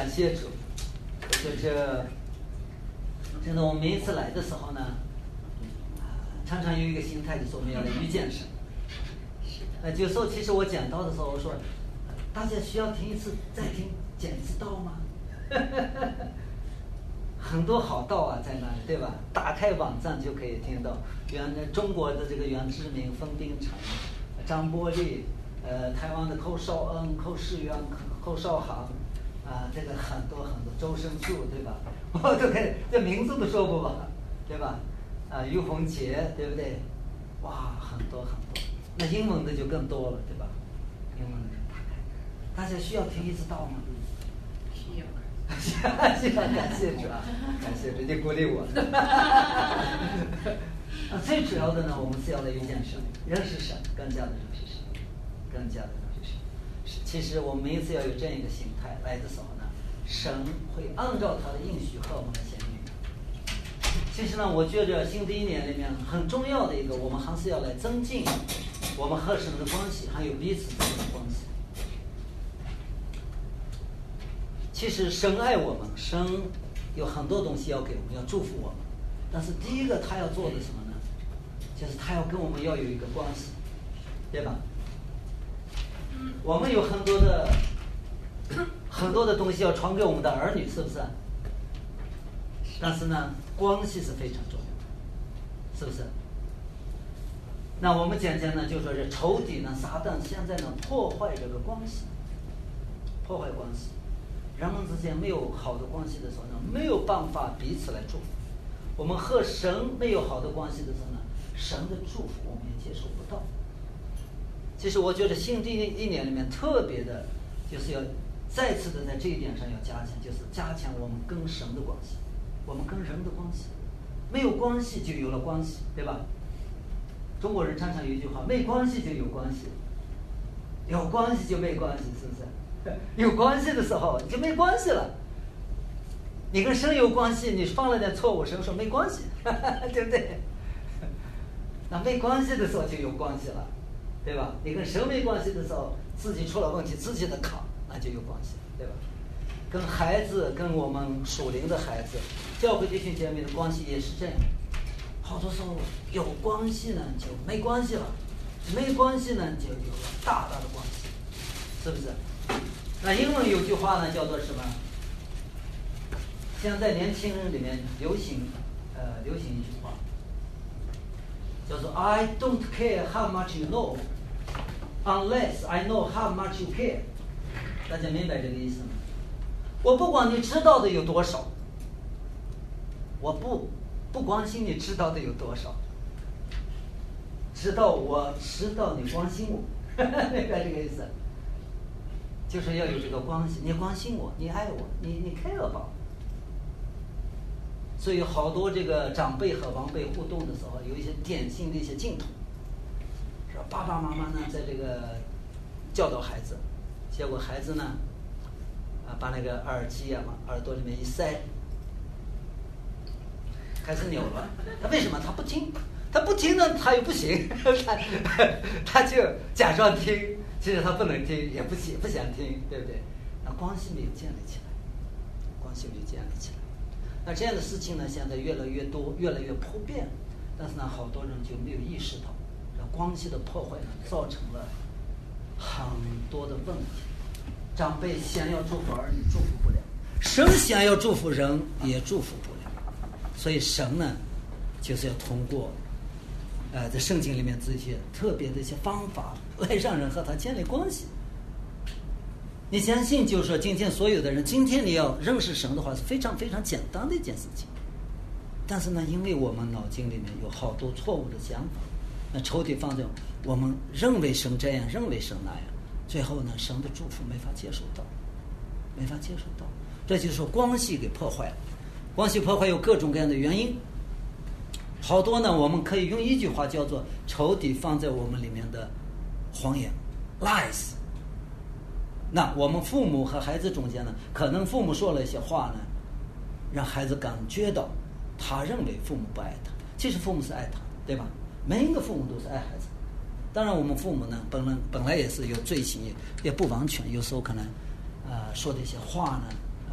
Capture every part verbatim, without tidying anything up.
感谢主。我觉着真的，我们每一次来的时候呢，常常有一个心态，就是我们要来遇见神。呃，有时候其实我讲道的时候，我说大家需要听一次再听讲一次道吗？很多好道啊在那里，对吧？打开网站就可以听到原中国的这个原住民封冰城、张伯礼，呃，台湾的寇绍恩、寇世元、寇绍航，啊、呃，这个很多很多，周生树，对吧？我都可以，这名字都说不完，对吧？啊、呃，于洪杰，对不对？哇，很多很多。那英文的就更多了，对吧？英文的打开，大家需要听一次道吗？ 需要。 需要，感谢主啊，感谢主，你鼓励我。啊，最主要的呢，我们是要来遇见神，认识神，更加的认识神，更加的认识神。其实我们每一次要有这样一个心态来的时候呢，神会按照他的应许和我们的显明。其实呢，我觉着新的一年里面很重要的一个，我们还是要来增进我们和神的关系，还有彼此之间的关系。其实神爱我们，神有很多东西要给我们，要祝福我们。但是第一个他要做的什么呢？就是他要跟我们要有一个关系，对吧？我们有很多的很多的东西要传给我们的儿女，是不是？但是呢，关系是非常重要的，是不是？那我们讲讲呢，就说是仇敌呢，撒旦现在呢破坏这个关系，破坏关系。人们之间没有好的关系的时候呢，没有办法彼此来祝福。我们和神没有好的关系的时候呢，神的祝福我们也接受不到。其实我觉得新的一年里面特别的，就是要再次的在这一点上要加强，就是加强我们跟神的关系，我们跟人的关系。没有关系就有了关系，对吧？中国人常常有一句话，没关系就有关系，有关系就没关系，是不是？有关系的时候就没关系了。你跟神有关系，你犯了点错误，神说没关系，对不对？那没关系的时候就有关系了，对吧？你跟神没关系的时候，自己出了问题，自己的扛，那就有关系，对吧？跟孩子，跟我们属灵的孩子，教会弟兄姐妹的关系也是这样。好多时候有关系呢就没关系了，没关系呢就有了大大的关系，是不是？那英文有句话呢，叫做什么？现在年轻人里面流行，呃，流行一句话，叫做 "I don't care how much you know, unless I know how much you care." 大家明白这个意思吗？我不管你知道的有多少，我不不关心你知道的有多少，知道我知道你关心我，明白这个意思？就是要有这个关系，你关心我，你爱我，你你 care about。所以好多这个长辈和晚辈互动的时候，有一些典型的一些镜头，是吧？爸爸妈妈呢在这个教导孩子，结果孩子呢啊把那个耳机啊往耳朵里面一塞，开始扭了。他为什么？他不听，他不听呢，他又不行，他他就假装听，其实他不能听，也不行，不想听，对不对？那关系没有建立起来，关系没有建立起来。那这样的事情呢，现在越来越多，越来越普遍，但是呢，好多人就没有意识到，这关系的破坏呢，造成了很多的问题。长辈想要祝福儿女，祝福不了；神想要祝福人，也祝福不了。所以神呢，就是要通过，呃，在圣经里面这些特别的一些方法，来让人和他建立关系。你相信，就是说，今天所有的人，今天你要认识神的话，是非常非常简单的一件事情。但是呢，因为我们脑筋里面有好多错误的想法，那仇敌放在我们认为神这样，认为神那样，最后呢，神的祝福没法接受到，没法接受到。这就是说，关系给破坏了。关系破坏有各种各样的原因，好多呢，我们可以用一句话叫做仇敌放在我们里面的谎言 lies。那我们父母和孩子中间呢，可能父母说了一些话呢，让孩子感觉到他认为父母不爱他，其实父母是爱他，对吧？每一个父母都是爱孩子。当然我们父母呢本来本来也是有罪行，也也不完全，有时候可能呃说的一些话呢，呃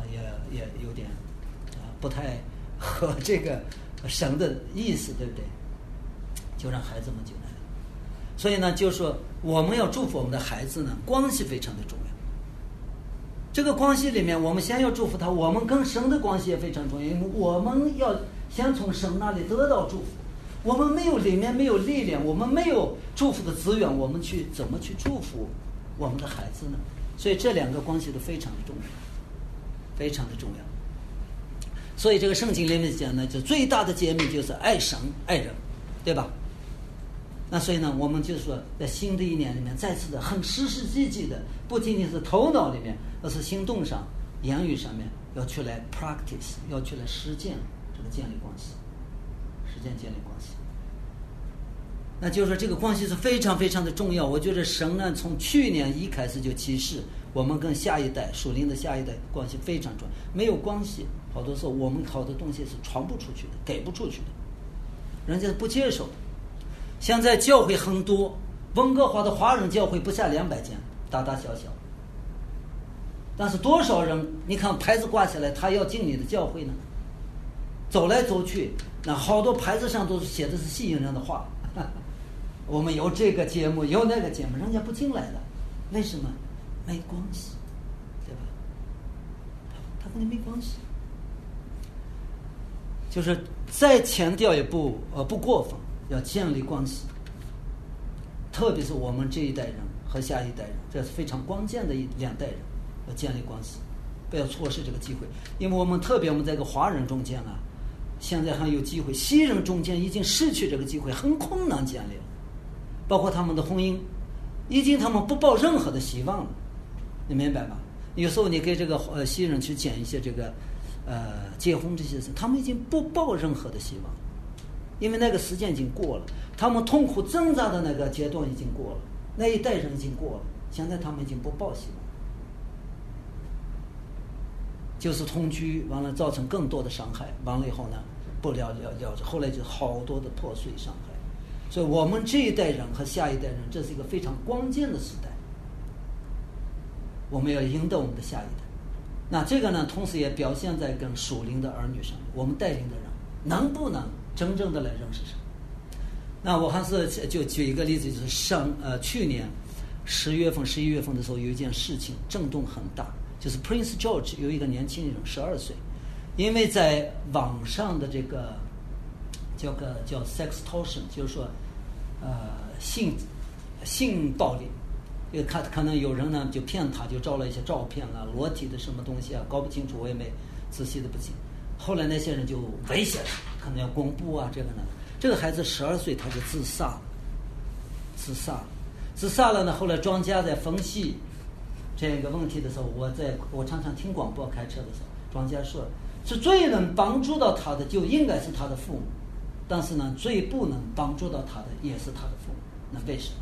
也也有点啊不太合这个神的意思，对不对？就让孩子们就来了。所以呢，就是说我们要祝福我们的孩子呢，关系非常的重要。这个关系里面，我们先要祝福他，我们跟神的关系也非常重要，因为我们要先从神那里得到祝福。我们没有里面没有力量，我们没有祝福的资源，我们去怎么去祝福我们的孩子呢？所以这两个关系都非常的重要，非常的重要。所以这个圣经里面讲呢，就最大的诫命就是爱神爱人，对吧？那所以呢，我们就是说，在新的一年里面，再次的很实实际际的，不仅仅是头脑里面，而是行动上、言语上面，要去来 practice， 要去来实践这个建立关系，实践建立关系。那就是说，这个关系是非常非常的重要。我觉得神呢，从去年一开始就启示我们跟下一代属灵的下一代关系非常重要。没有关系，好多时候我们好多东西是传不出去的，给不出去的，人家不接受的。现在教会很多，温哥华的华人教会不下两百间，大大小小。但是多少人，你看牌子挂起来，他要进你的教会呢？走来走去，那好多牌子上都写的是吸引人的话。我们有这个节目，有那个节目，人家不进来的，为什么？没关系，对吧？他跟你没关系，就是再强调也不呃不过分，要建立关系。特别是我们这一代人和下一代人，这是非常关键的一两代人，要建立关系，不要错失这个机会。因为我们特别我们在这个华人中间啊，现在还有机会，西人中间已经失去这个机会，很困难建立了。包括他们的婚姻，已经他们不抱任何的希望了，你明白吗？有时候你给这个呃西人去讲一些这个呃结婚这些事，他们已经不抱任何的希望，因为那个时间已经过了，他们痛苦挣扎的那个阶段已经过了，那一代人已经过了，现在他们已经不抱希望，就是同居完了造成更多的伤害，完了以后呢不了了了之，后来就好多的破碎伤害。所以我们这一代人和下一代人，这是一个非常关键的时代，我们要引导我们的下一代。那这个呢，同时也表现在跟属灵的儿女上面，我们带领的人能不能真正的来认识神？那我还是就举一个例子，就是上呃去年十月份、十一月份的时候，有一件事情震动很大，就是 Prince George 有一个年轻人，十二岁，因为在网上的这个叫个叫 sextortion， 就是说呃性性暴力，因为看可能有人呢就骗他，就照了一些照片啊，裸体的什么东西啊，搞不清楚，我也没仔细的不清。后来那些人就威胁他，可能要公布啊，这个呢，这个孩子十二岁他就自杀了，自杀了，自杀了呢。后来专家在分析这个问题的时候，我在我常常听广播开车的时候，专家说是最能帮助到他的就应该是他的父母，但是呢，最不能帮助到他的也是他的父母。那为什么？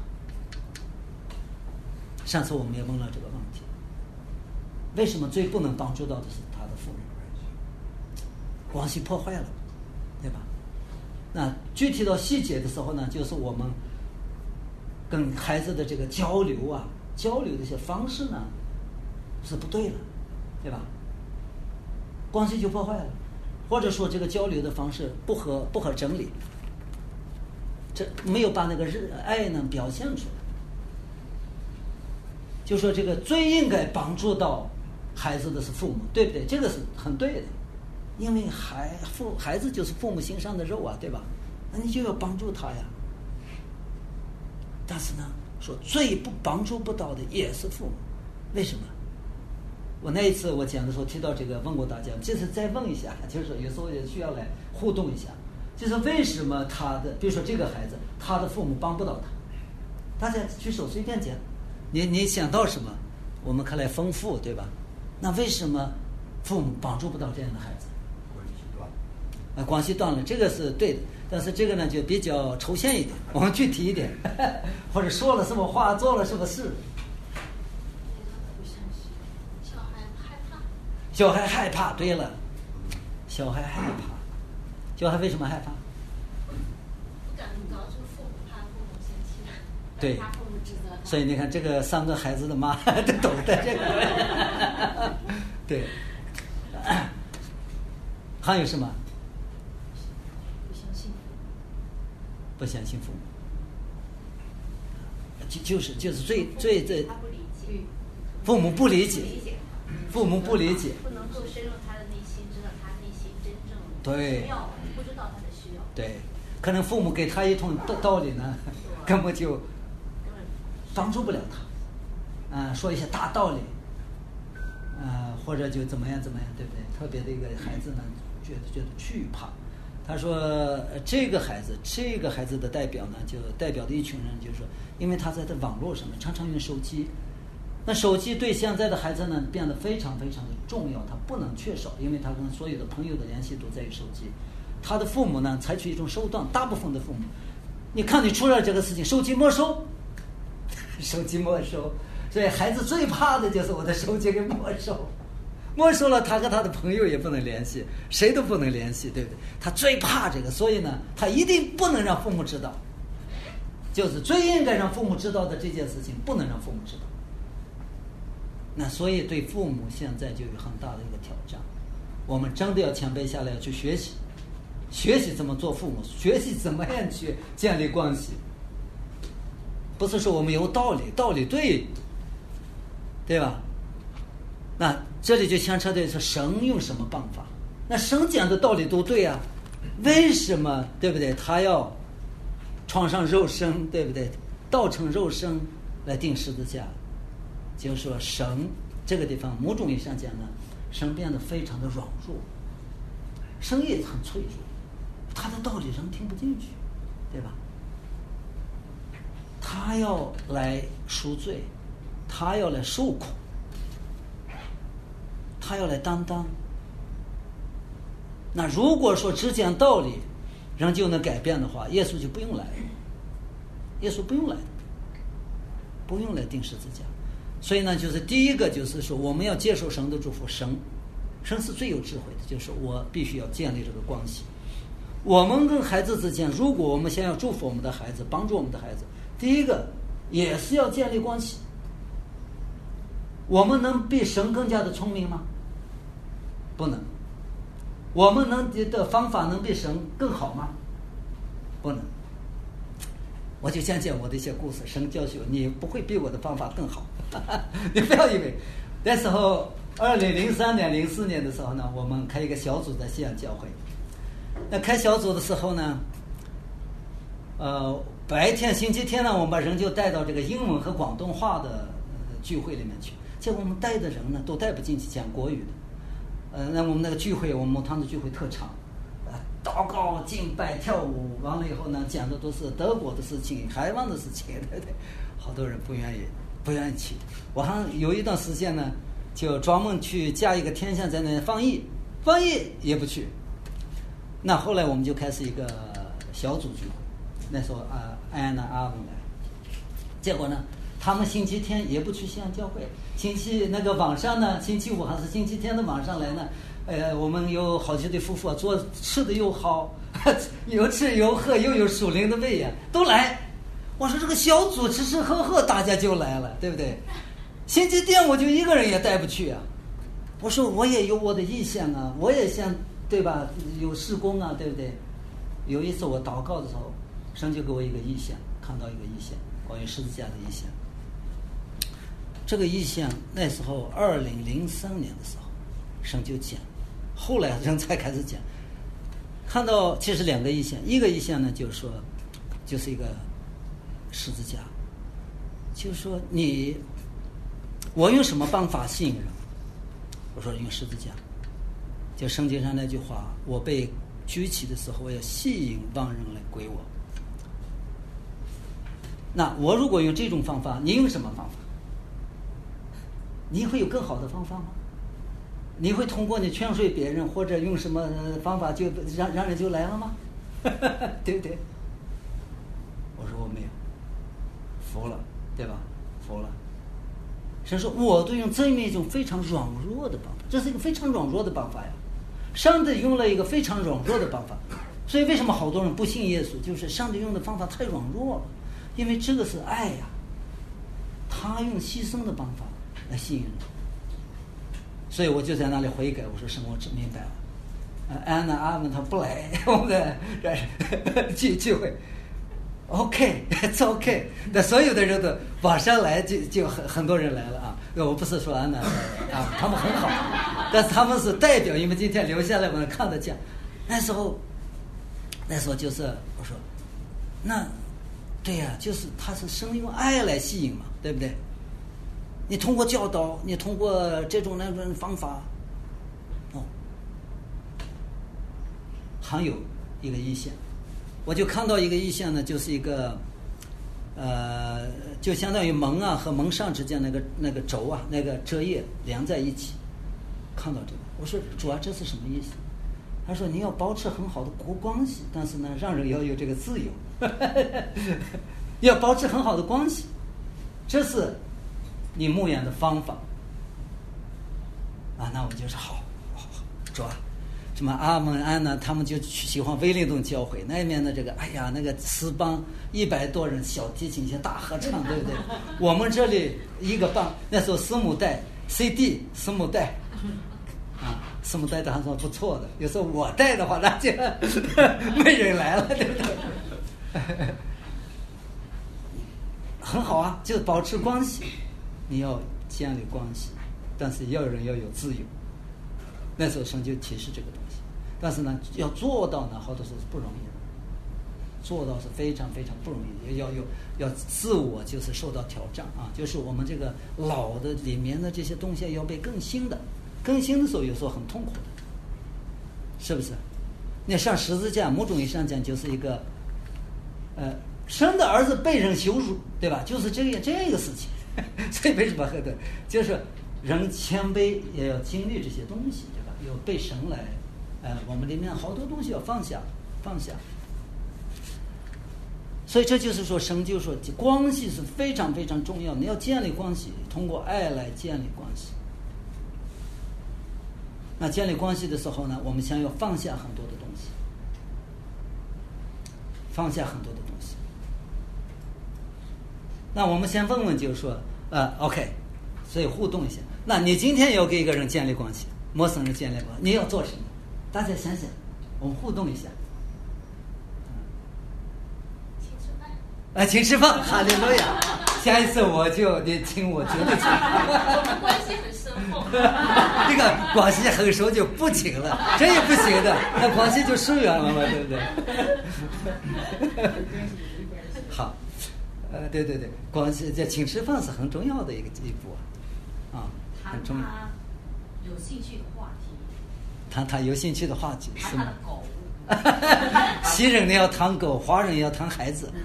上次我们也问了这个问题，为什么最不能帮助到的是他的父母？关系破坏了，对吧？那具体到细节的时候呢，就是我们跟孩子的这个交流啊，交流的一些方式呢是不对的，对吧？关系就破坏了，或者说这个交流的方式不合不合真理，这没有把那个爱呢表现出来。就说这个最应该帮助到孩子的是父母，对不对？这个是很对的，因为孩父孩子就是父母心上的肉啊，对吧？那你就要帮助他呀。但是呢，说最不帮助不到的也是父母，为什么？我那一次我讲的时候提到这个，问过大家，这次再问一下，就是说有时候也需要来互动一下，就是为什么他的，比如说这个孩子，他的父母帮不到他，大家举手随便讲。你你想到什么，我们可来丰富，对吧？那为什么父母帮助不到这样的孩子？ 关系断了。 啊，关系断了，这个是对的。但是这个呢，就比较抽象一点，我们具体一点，或者说了什么话，做了什么事。 小孩害怕。 小孩害怕，对了，小孩害怕，小孩为什么害怕？ 不敢告诉父母，怕父母生气， 对， 怕父母指责他。 所以你看，这个三个孩子的妈都懂得这个，对， 还有什么？ 不相信父母， 不相信父母，就就是就是最最最他不理解， 父母不理解， 理解， 父母不理解， 不能够深入他的内心，知道他内心真正对需要，不知道他的需要。 对，可能父母给他一通道道理呢，根本就帮助不了他，啊、说一些大道理，啊、或者就怎么样怎么样，对不对？特别的一个孩子呢，觉得觉得惧怕。他说、呃这个孩子，这个孩子的代表呢，就代表的一群人，就是说，因为他在这网络上面常常用手机，那手机对现在的孩子呢变得非常非常的重要，他不能缺少，因为他跟所有的朋友的联系都在于手机。他的父母呢采取一种手段，大部分的父母，你看你出了这个事情，手机没收，手机没收，所以孩子最怕的就是我的手机给没收。没收了，他和他的朋友也不能联系，谁都不能联系，对不对？他最怕这个，所以呢，他一定不能让父母知道，就是最应该让父母知道的这件事情，不能让父母知道。那所以对父母现在就有很大的一个挑战，我们真的要谦卑下来，要去学习，学习怎么做父母，学习怎么样去建立关系。不是说我们有道理，道理对，对吧？那这里就牵扯到是神用什么办法？那神讲的道理都对啊，为什么对不对？他要创上肉身，对不对？道成肉身来定十字架，就是说神这个地方某种意义上讲呢，神变得非常的软弱，神也很脆弱，他的道理人听不进去，对吧？他要来赎罪，他要来受苦，他要来担当。那如果说只讲道理人就能改变的话，耶稣就不用来，耶稣不用来，不用来钉十字架。所以呢，就是第一个就是说我们要接受神的祝福，神神是最有智慧的，就是我必须要建立这个关系。我们跟孩子之间，如果我们想要祝福我们的孩子，帮助我们的孩子，第一个也是要建立关系。我们能比神更加的聪明吗？不能。我们能的方法能比神更好吗？不能。我就讲讲我的一些故事，神教训我，你不会比我的方法更好。你不要以为那时候二零零三年零四年的时候呢，我们开一个小组在西安教会。那开小组的时候呢，呃，白天星期天呢，我们把人就带到这个英文和广东话的、呃、聚会里面去。结果我们带的人呢，都带不进去讲国语的。呃，那我们那个聚会，我们母堂的聚会特长，呃，祷告、敬拜、跳舞，完了以后呢，讲的都是德国的事情、海湾的事情，对不对？好多人不愿意，不愿意去。我还有一段时间呢，就专门去加一个天线在那翻译，翻译也不去。那后来我们就开始一个小组聚会，那时候啊，安娜、阿文来，结果呢，他们星期天也不去西安教会，星期那个晚上呢，星期五还是星期天的晚上来呢，呃，我们有好几对夫妇啊，做吃的又好，有吃有喝，又有属灵的喂养，都来。我说这个小组吃吃喝喝，大家就来了，对不对？星期天我就一个人也带不去啊。我说我也有我的意向啊，我也想，对吧？有事工啊，对不对？有一次我祷告的时候，神就给我一个意向，看到一个意向，关于十字架的意向。这个意向那时候二零零三年的时候，神就讲，后来人才开始讲。看到其实两个意向，一个意向呢就是说，就是一个十字架，就是说你，我用什么办法吸引人？我说用十字架。就圣经上那句话，我被举起的时候，我要吸引万人来归我。那我如果用这种方法，你用什么方法？你会有更好的方法吗？你会通过你劝说别人，或者用什么方法就让让人就来了吗？对不对？我说我没有，服了，对吧？服了。神说，我都用这么一种非常软弱的办法，这是一个非常软弱的办法呀。上帝用了一个非常软弱的办法，所以为什么好多人不信耶稣？就是上帝用的方法太软弱了，因为这个是爱呀，他用牺牲的办法来吸引人。所以我就在那里悔改，我说神，我只明白了， 安娜阿门他不来我们的聚聚会。OK，it's OK。那所有的人都网上来就就很很多人来了啊。我不是说安娜啊，他们很好，但是他们是代表，因为今天留下来我们看得见。那时候，那时候就是我说，那对呀、啊，就是他是生用爱来吸引嘛，对不对？你通过教导，你通过这种那种方法，哦，还有一个意象。我就看到一个意象呢，就是一个，呃，就相当于蒙啊和蒙上之间那个那个轴啊，那个遮叶连在一起。看到这个，我说主啊，这是什么意思？他说你要保持很好的国关系，但是呢，让人要有这个自由，要保持很好的关系，这是你牧养的方法。啊，那我就说好，好，好，主啊。什么阿蒙安呢？他们就喜欢威灵顿教会那面的这个，哎呀，那个斯邦一百多人，小提琴一些大合唱，对不对？我们这里一个棒，那时候斯母带 C D 斯母带，啊，斯母带的还算不错的。有时候我带的话，那就没人来了，对不对？很好啊，就是保持关系，你要建立关系，但是要人要有自由。那时候神就提示这个东西，但是呢，要做到呢，好多时候是不容易的，做到是非常非常不容易的，要有要自我就是受到挑战啊，就是我们这个老的里面的这些东西要被更新的，更新的时候有时候很痛苦的，是不是？那上十字架，某种意义上讲就是一个，呃，生的儿子被人羞辱，对吧？就是这个这个事情，所以为什么很多就是人谦卑也要经历这些东西。有被神来，呃，我们里面好多东西要放下，放下。所以这就是说，神就说关系是非常非常重要，你要建立关系，通过爱来建立关系。那建立关系的时候呢，我们想要放下很多的东西，放下很多的东西。那我们先问问，就是说，呃 ，OK， 所以互动一下。那你今天要跟一个人建立关系。陌生人建立关系，你要做什么？大家想想，我们互动一下。 请吃饭。 啊，请吃饭，哈利路亚！下一次我就你请我绝对请。 我们关系很深厚。 这个关系很熟就不请了，这也不行的，那关系就疏远了嘛，对不对？好，呃，对对对，关系这请吃饭是很重要的一个一步啊，啊，很重要。 有兴趣的话题， 谈他有兴趣的话题是吗？ 狗， 西人要谈狗，华人要谈孩子。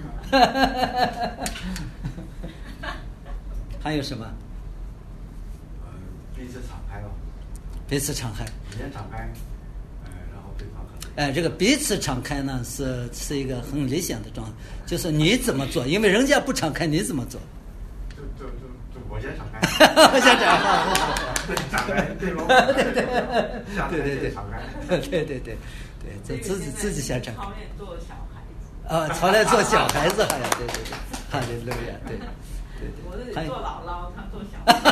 还有什么？ 呃，彼此敞开吧。 彼此敞开。 先敞开，呃，然后对方可能。 哎，这个彼此敞开呢，是是一个很理想的状态，就是你怎么做，因为人家不敞开，你怎么做？ 就就就就我先敞开。 我先敞开。 敞开，对吗？ 对对对对对， 敞开， 对对对对，对，自己自己先敞开。 操练做小孩子。 啊，操练做小孩子，好像对对对，哈利路亚，对对对。 我这里做姥姥，他做小孩。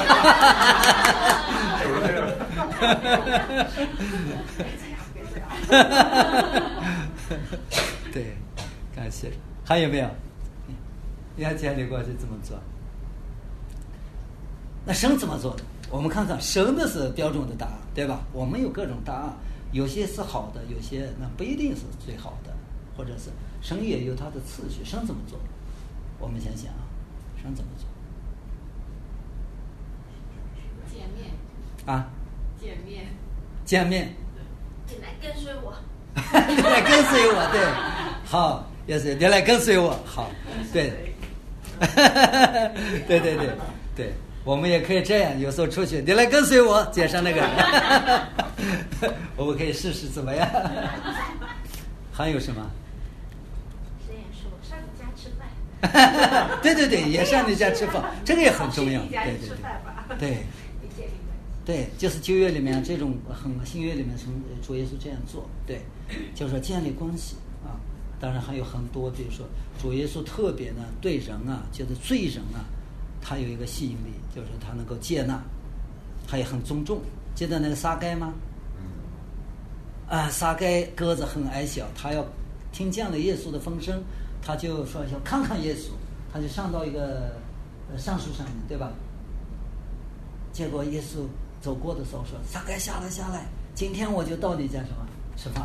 对，感谢。还有没有？你要建立关系怎么做？那神怎么做的？我们看看神的是标准的答案，对吧？我们有各种答案，有些是好的，有些那不一定是最好的，或者是神也有他的次序。神怎么做？我们想想啊，神怎么做？ 见面。 啊？ 见面。 见面。 你来跟随我。 你来跟随我，对，好，也是你来跟随我，好，对，对对对对。我们也可以这样，有时候出去，你来跟随我，街上那个人，我们可以试试怎么样？还有什么？ 谁也说上你家吃饭。 对对对，也上你家吃饭，这个也很重要。对对对，对，对，就是旧约里面这种很新约里面从主耶稣这样做，对，就是说建立关系啊。当然还有很多，比如说主耶稣特别呢对人啊，就是罪人啊。他有一个吸引力，就是他能够接纳，他也很尊重。记得那个撒该吗？ 啊，撒该个子很矮小，他要听见了耶稣的风声，他就说要看看耶稣，他就上到一个呃橡树上面，对吧？结果耶稣走过的时候说：“撒该下来下来，今天我就到你家什么吃饭。”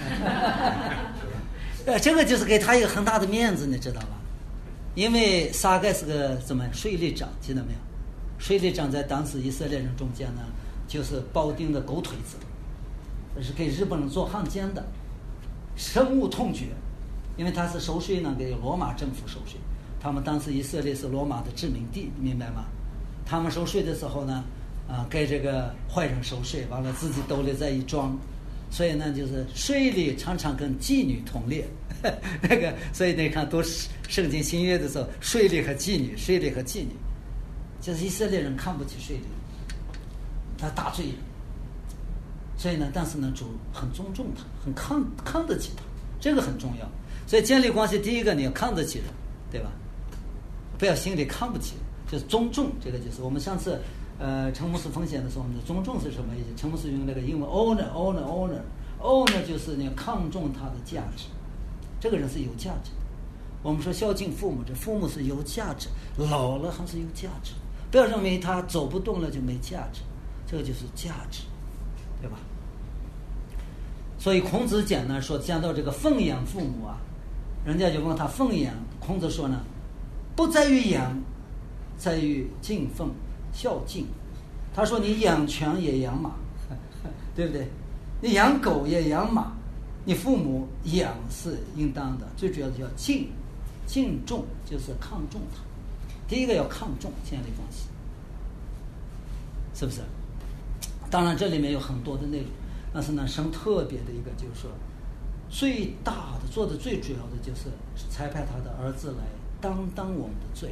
呃，这个就是给他一个很大的面子，你知道吧？因为撒该是个怎么税吏长，记得没有？税吏长在当时以色列人中间呢，就是包丁的狗腿子，是给日本人做汉奸的，深恶痛绝。因为他是收税呢，给罗马政府收税。他们当时以色列是罗马的殖民地，你明白吗？他们收税的时候呢，啊，给这个坏人收税，完了自己兜里再一装。所以呢，就是税吏常常跟妓女同列，那个，所以你看读圣经新约的时候，税吏和妓女，税吏和妓女，就是以色列人看不起税吏，他大罪人。所以呢，但是呢，主很尊重他，很看看得起他，这个很重要。所以建立关系，第一个你要看得起人，对吧？不要心里看不起人，就是尊重。这个就是我们上次。呃，陈牧师风险的时候，我们的尊重是什么意思？陈牧师用那个英文 honor honor honor honor 就是你要看重他的价值，这个人是有价值。我们说孝敬父母，这父母是有价值，老了还是有价值。不要认为他走不动了就没价值，这个就是价值，对吧？所以孔子讲呢，说讲到这个奉养父母啊，人家就问他奉养，孔子说呢，不在于养，在于敬奉。孝敬，他说你养犬也养马，对不对？你养狗也养马，你父母养是应当的，最主要的叫敬，敬重就是看重他。第一个要看重，建立关系，是不是？当然这里面有很多的内容，但是呢，神特别的一个就是说，最大的做的最主要的就是差派他的儿子来担当我们的罪。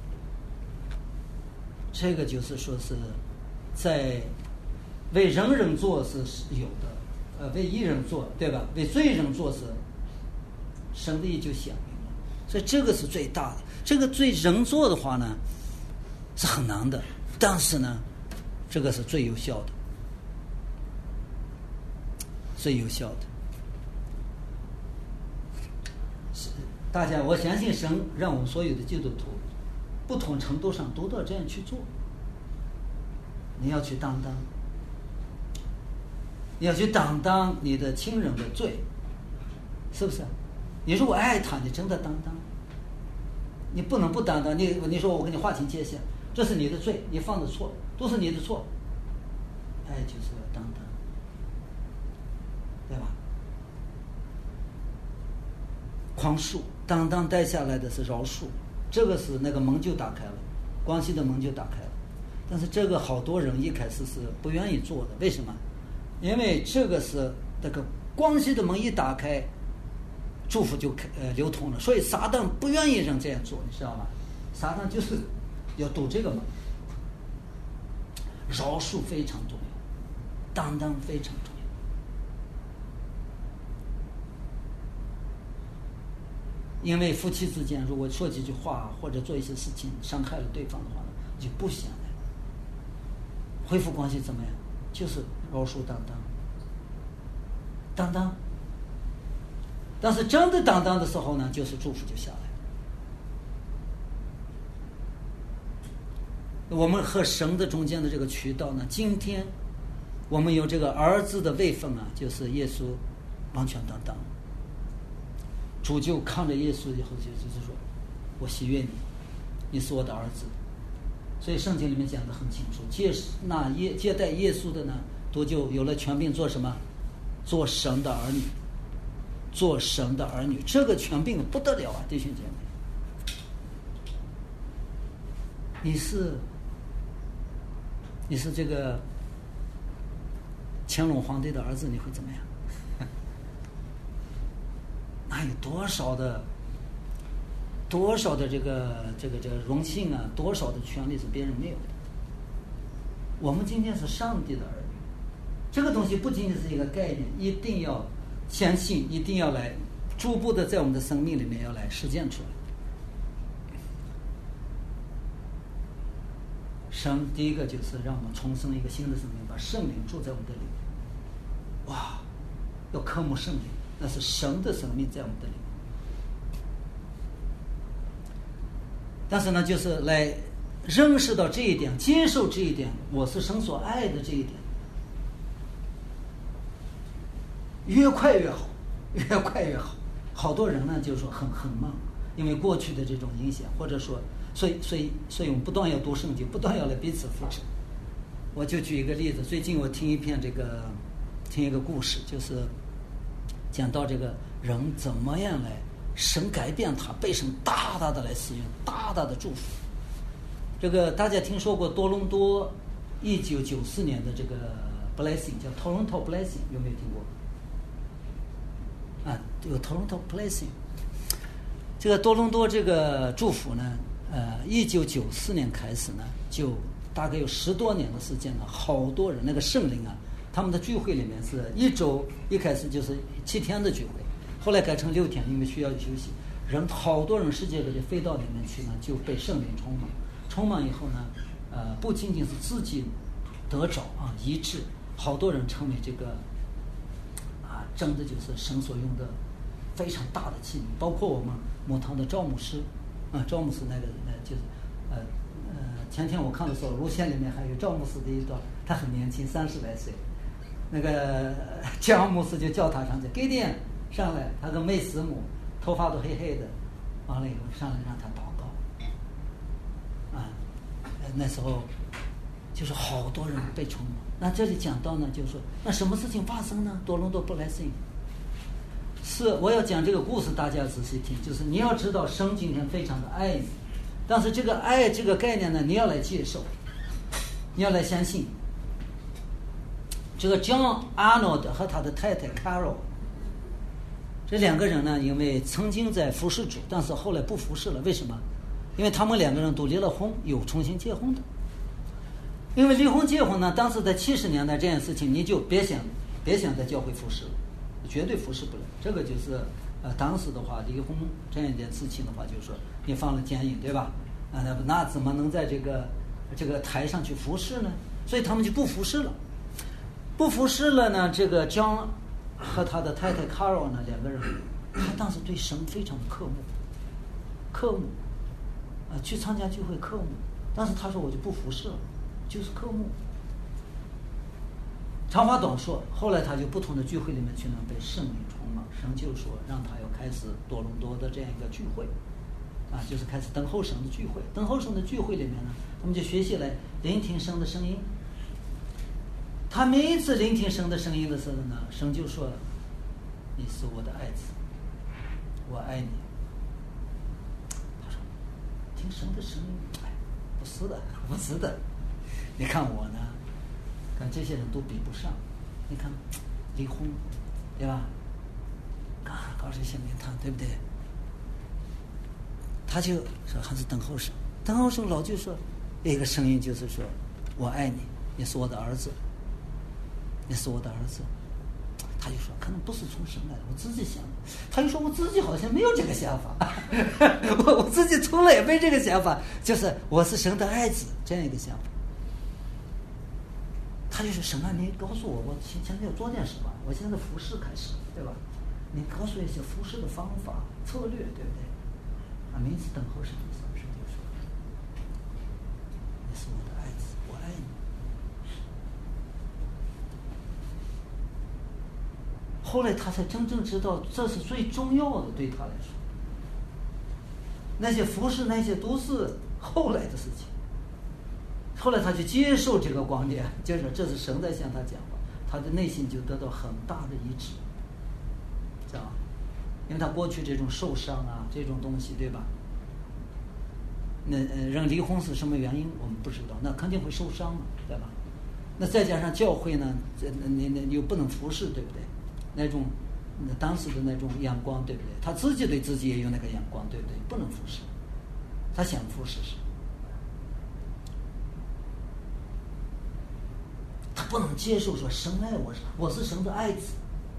这个就是说是在为人人做是有的，呃，为义人做，对吧？为罪人做是神的意就显明了，所以这个是最大的。这个罪人做的话呢是很难的，但是呢这个是最有效的，最有效的。大家，我相信神让我们所有的基督徒不同程度上都要这样去做。你要去担当，你要去担当你的亲人的罪，是不是？你如果爱他，你真的担当，你不能不担当。你你说我跟你划清界限，这是你的罪，你犯的错都是你的错，爱就是要担当，对吧？宽恕，担当带下来的是饶恕，这个是那个门就打开了，关系的门就打开了。但是这个好多人一开始是不愿意做的，为什么？因为这个是那个关系的门一打开，祝福就呃流通了。所以撒旦不愿意人这样做，你知道吗？撒旦就是要堵这个门。饶恕非常重要，担当非常重要。因为夫妻之间如果说几句话或者做一些事情伤害了对方的话呢，就不想了。恢复关系怎么样？就是饶恕担当，担当。但是真的担当的时候呢，就是祝福就下来。我们和神的中间的这个渠道呢，今天我们有这个儿子的位分啊，就是耶稣完全担当。主就看着耶稣以后就就是说，我喜悦你，你是我的儿子。所以圣经里面讲得很清楚，接纳耶接待耶稣的呢，都就有了权柄做什么？做神的儿女，做神的儿女，这个权柄不得了啊，弟兄姐妹！你是你是这个乾隆皇帝的儿子，你会怎么样？那有多少的？多少的这个这个这个荣幸啊，多少的权利是别人没有的。我们今天是上帝的儿女，这个东西不仅仅是一个概念，一定要相信，一定要来逐步的在我们的生命里面要来实践出来。神第一个就是让我们重生一个新的生命，把圣灵住在我们的里面。哇， 要渴慕圣灵，那是神的生命在我们的里面。但是呢，就是来认识到这一点，接受这一点，我是神所爱的这一点，越快越好，越快越好。好多人呢就是说很很忙，因为过去的这种影响，或者说，所以所以所以我们不断要读圣经，不断要来彼此扶持。我就举一个例子，最近我听一篇这个听一个故事，就是讲到这个人怎么样来神改变他，被神大大的来使用，大大的祝福。这个大家听说过多伦多一九九四年的这个 blessing 叫 Toronto blessing， 有没有听过？啊，有 Toronto blessing。这个多伦多这个祝福呢，呃，一九九四年开始呢，就大概有十多年的时间了，好多人那个圣灵啊，他们的聚会里面是一周，一开始就是七天的聚会，后来改成六天，因为需要休息。人好多人世界各地飞到里面去呢，就被圣灵充满，充满以后呢，呃，不仅仅是自己得着啊医治，好多人成为这个啊，真的就是神所用的非常大的器皿，包括我们母堂的赵牧师啊，赵牧师那个呃就是呃呃，前天我看的时候，录像里面还有赵牧师的一段，他很年轻，三十来岁，那个姜牧师就叫他上去，给点上来，他跟妹师母，头发都黑黑的，完了以后上来让他祷告，啊，那时候就是好多人被充满。那这里讲到呢，就是说，那什么事情发生呢？多伦多不来信，是我要讲这个故事，大家仔细听，就是你要知道，神今天非常的爱你，但是这个爱这个概念呢，你要来接受，你要来相信。这个 John Arnold 和他的太太 Carol， 这两个人呢，因为曾经在服侍主，但是后来不服侍了。为什么？因为他们两个人都离了婚，又重新结婚的。因为离婚结婚呢，当时在七十年代这件事情，你就别想别想在教会服侍了，绝对服侍不了。这个就是呃，当时的话，离婚这样一件事情的话，就是说你放了监狱，对吧？啊，那那怎么能在这个这个台上去服侍呢？所以他们就不服侍了。不服侍了呢，这个John和他的太太 Carol 呢，两个人，他当时对神非常的渴慕，渴慕，啊、呃，去参加聚会渴慕，但是他说我就不服侍了，就是渴慕。长话短说，后来他就不同的聚会里面去呢，被圣灵充满，神就说让他要开始多伦多的这样一个聚会，啊，就是开始等候神的聚会。等候神的聚会里面呢，他们就学习来聆听神的声音。他每一次聆听神的声音的时候呢，神就说：“你是我的爱子，我爱你。”他说：“听神的声音，哎，不是的，不是的。你看我呢，跟这些人都比不上。你看，离婚，对吧？啊，搞这些名堂，对不对？”他就说还是等候神，等候神老就说一个声音，就是说：“我爱你，你是我的儿子。”你是我的儿子，他就说可能不是从神来的，我自己想的。他就说我自己好像没有这个想法，我我自己从来也没这个想法，就是我是神的爱子这样一个想法。他就说神啊，你告诉我，我现在要做点什么？我现在服侍开始，对吧？你告诉我一些服侍的方法策略，对不对？啊，每次等候神的时候，神就说你是我的爱子，我爱你。后来他才真正知道，这是最重要的，对他来说。那些服侍那些都是后来的事情。后来他就接受这个观点，就是这是神在向他讲话，他的内心就得到很大的医治，这样，因为他过去这种受伤啊，这种东西，对吧？那呃，人离婚是什么原因，我们不知道，那肯定会受伤嘛，对吧？那再加上教会呢，这你你又不能服侍，对不对？那种那当时的那种眼光，对不对？他自己对自己也有那个眼光，对不对？不能服侍，他想服侍是，他不能接受说神爱我，我是神的爱子，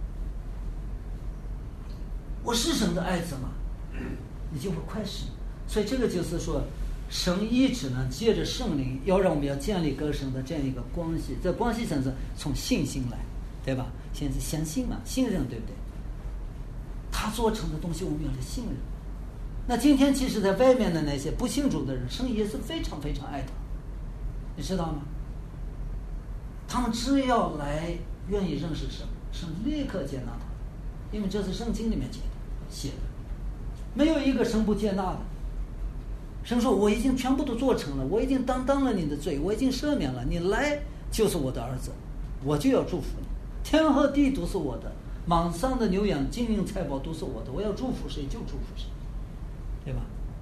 我是神的爱子嘛，你就会快死。所以这个就是说，神一直呢借着圣灵，要让我们要建立跟神的这样一个关系，这关系上是从信心来。 对吧？现在是相信嘛，信任，对不对？他做成的东西我们要是信任。那今天其实在外面的那些不信主的人，神也是非常非常爱他，你知道吗？他们只要来愿意认识神，神立刻接纳他，因为这是圣经里面写的写的，没有一个神不接纳的。神说我已经全部都做成了，我已经担当了你的罪，我已经赦免了你，来就是我的儿子，我就要祝福你，天和地都是我的，满上的牛羊金银财宝都是我的，我要祝福谁就祝福谁，对吧？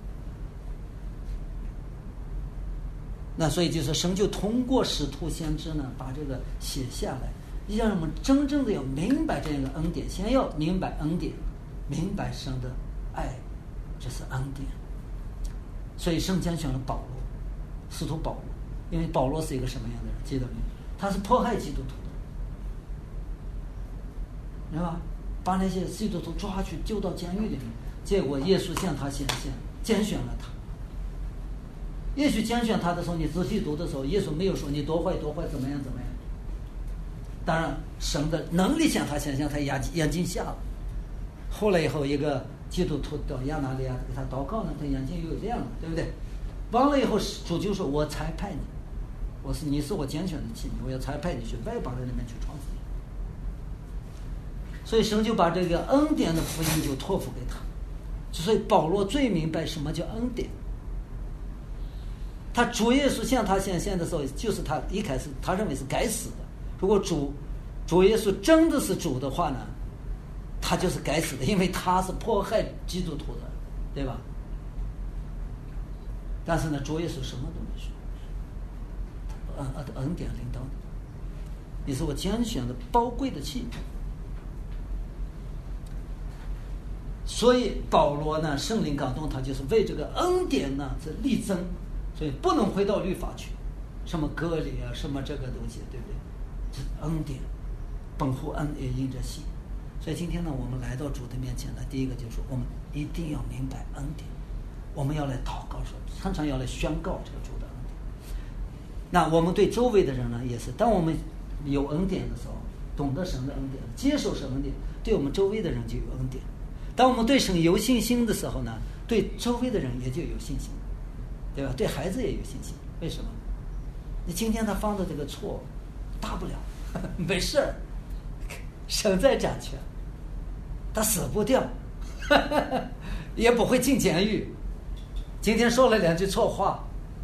那所以就是神就通过使徒先知呢把这个写下来，让我们真正的要明白这样的恩典，先要明白恩典，明白神的爱，这是恩典。所以圣经选了保罗，使徒保罗，因为保罗是一个什么样的人记得没有？他是迫害基督徒的，明白吧？把那些基督徒抓去丢到监狱里面，结果耶稣向他显现，拣选了他。也许拣选他的时候，你仔细读的时候，耶稣没有说你多坏多坏怎么样怎么样。当然神的能力向他显现，他眼眼睛瞎了。后来以后一个基督徒到亚拿利亚给他祷告呢，他眼睛又亮了，对不对？完了以后主就说我才派你，我是你是我拣选的器皿，我要才派你去外邦人里面去传福音。所以神就把这个恩典的福音就托付给他。所以保罗最明白什么叫恩典。他主耶稣向他显现的时候，就是他一开始他认为是该死的，如果主主耶稣真的是主的话呢，他就是该死的，因为他是迫害基督徒的，对吧？但是呢，主耶稣什么都没说，恩恩恩典领导你，你是我拣选的宝贵的器皿。所以保罗呢，圣灵感动他，就是为这个恩典呢是力争，所以不能回到律法去，什么割礼啊，什么这个东西，对不对？这恩典，本乎恩也因着信。所以今天呢，我们来到主的面前呢，第一个就是我们一定要明白恩典，我们要来祷告说，常常要来宣告这个主的恩典。那我们对周围的人呢，也是，当我们有恩典的时候，懂得神的恩典，接受神的恩典，对我们周围的人就有恩典。当我们对神有信心的时候呢，对周围的人也就有信心，对吧？对孩子也有信心。为什么？你今天他犯的这个错，大不了没事儿，神在掌权，他死不掉，也不会进监狱。今天说了两句错话，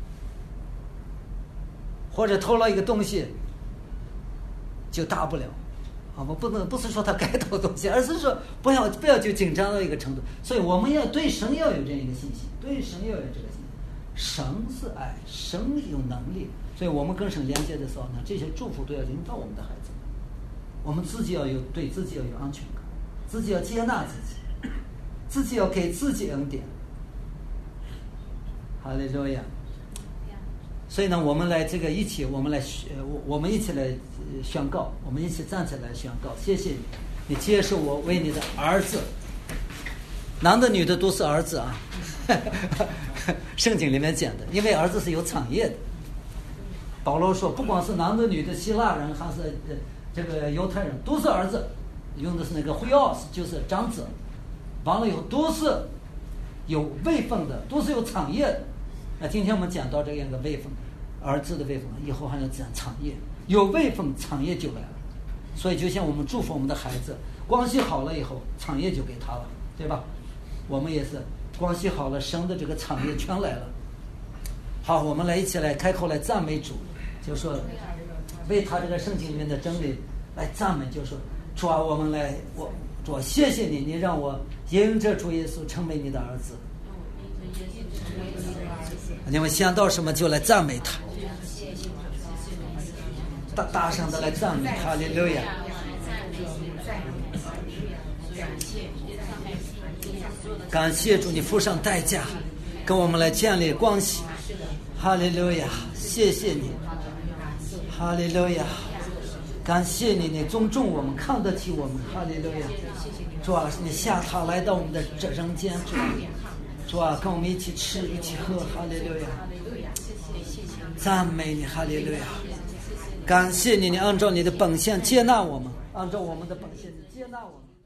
或者偷了一个东西，就大不了。啊，我不能不是说他该偷东西，而是说不要不要就紧张到一个程度。所以我们要对神要有这样一个信心，对神要有这个信心。神是爱，神有能力，所以我们跟神连接的时候呢，这些祝福都要临到我们的孩子。我们自己要有对自己要有安全感，自己要接纳自己，自己要给自己恩典。哈利路亚。所以呢，我们来这个一起，我们来呃，我我们一起来宣告，我们一起站起来宣告。谢谢你，你接受我为你的儿子，男的女的都是儿子啊。圣经里面讲的，因为儿子是有产业的。保罗说，不管是男的女的，希腊人还是呃这个犹太人，都是儿子，用的是那个会奥斯，就是长子。完了以后都是有位分的，都是有产业的。那今天我们讲到这样一个位分，儿子的位分，以后还要讲产业，有位分产业就来了。所以就像我们祝福我们的孩子，关系好了以后，产业就给他了，对吧？我们也是关系好了，生的这个产业全来了。好，我们来一起来开口来赞美主，就说为他这个圣经里面的真理来赞美，就说主啊，我们来，我主啊，谢谢你，你让我因着主耶稣成为你的儿子。你们想到什么就来赞美他，大大声的来赞美哈利路亚。感谢主，你付上代价跟我们来建立关系，哈利路亚，谢谢你，哈利路亚，感谢你，你尊重我们，看得起我们，哈利路亚。主啊，你下榻来到我们的这人间，主啊，主啊，跟我们一起吃一起喝，哈利路亚，赞美你，哈利路亚。 感谢你，你按照你的本性接纳我们，按照我们的本性，你接纳我们。